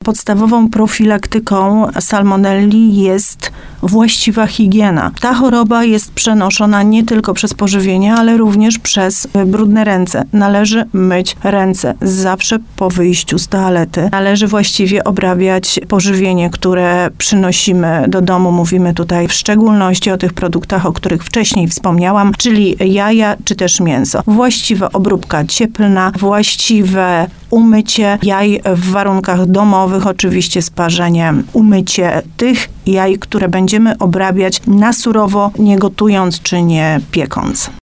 podstawową profilaktyką salmonelli jest właściwa higiena. Ta choroba jest przenoszona nie tylko przez pożywienie, ale również przez brudne ręce. Należy myć ręce zawsze po wyjściu z toalety. Należy właściwie obrabiać pożywienie, które przynosimy do domu. Mówimy tutaj w szczególności o tych produktach, o których wcześniej wspomniałam, czyli jaja czy też mięso. Właściwa obróbka cieplna, właściwe umycie jaj w warunkach domowych, oczywiście z parzeniem. Umycie tych jaj, które będziemy obrabiać na surowo, nie gotując czy nie piekąc.